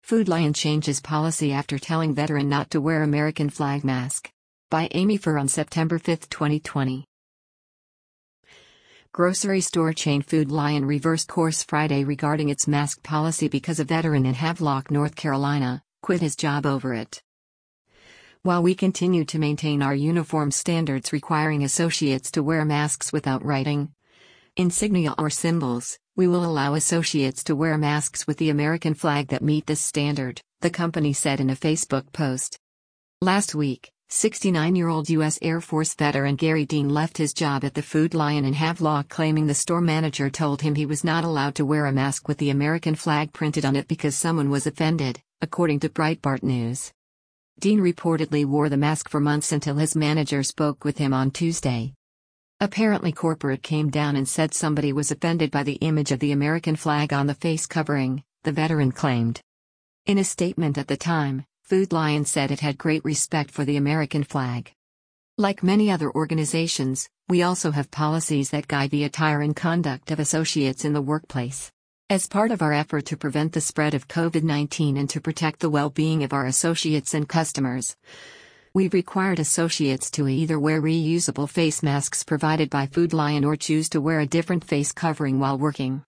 Food Lion changes policy after telling veteran not to wear American flag mask. By Amy Furr on September 5, 2020. Grocery store chain Food Lion reversed course Friday regarding its mask policy because a veteran in Havelock, North Carolina, quit his job over it. While we continue to maintain our uniform standards requiring associates to wear masks without writing, insignia or symbols, we will allow associates to wear masks with the American flag that meet this standard, the company said in a Facebook post. Last week, 69-year-old U.S. Air Force veteran Gary Dean left his job at the Food Lion in Havelock claiming the store manager told him he was not allowed to wear a mask with the American flag printed on it because someone was offended, according to Breitbart News. Dean reportedly wore the mask for months until his manager spoke with him on Tuesday. Apparently corporate came down and said somebody was offended by the image of the American flag on the face covering, the veteran claimed. In a statement at the time, Food Lion said it had great respect for the American flag. Like many other organizations, we also have policies that guide the attire and conduct of associates in the workplace. As part of our effort to prevent the spread of COVID-19 and to protect the well-being of our associates and customers, we've required associates to either wear reusable face masks provided by Food Lion or choose to wear a different face covering while working.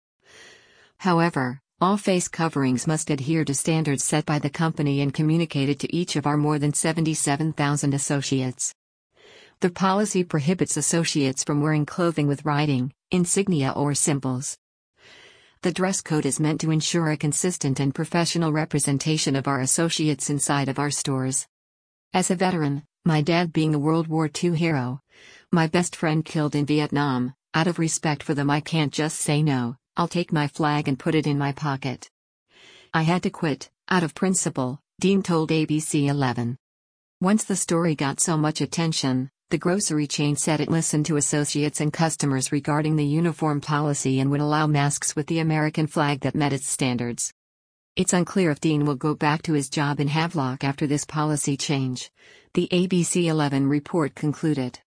However, all face coverings must adhere to standards set by the company and communicated to each of our more than 77,000 associates. The policy prohibits associates from wearing clothing with writing, insignia or symbols. The dress code is meant to ensure a consistent and professional representation of our associates inside of our stores. As a veteran, my dad being a World War II hero, my best friend killed in Vietnam, out of respect for them I can't just say no, I'll take my flag and put it in my pocket. I had to quit, out of principle, Dean told ABC 11. Once the story got so much attention, the grocery chain said it listened to associates and customers regarding the uniform policy and would allow masks with the American flag that met its standards. It's unclear if Dean will go back to his job in Havelock after this policy change, the ABC 11 report concluded.